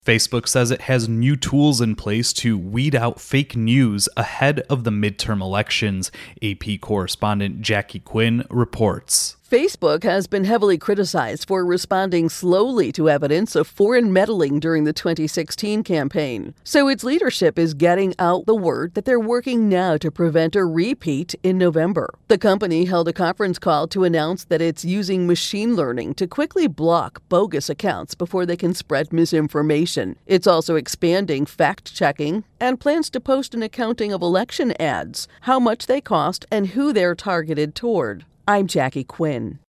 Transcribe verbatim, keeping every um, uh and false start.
Facebook says it has new tools in place to weed out fake news ahead of the midterm elections, A P correspondent Jackie Quinn reports. Facebook has been heavily criticized for responding slowly to evidence of foreign meddling during the twenty sixteen campaign. So its leadership is getting out the word that they're working now to prevent a repeat in November. The company held a conference call to announce that it's using machine learning to quickly block bogus accounts before they can spread misinformation. It's also expanding fact-checking and plans to post an accounting of election ads, how much they cost, and who they're targeted toward. I'm Jackie Quinn.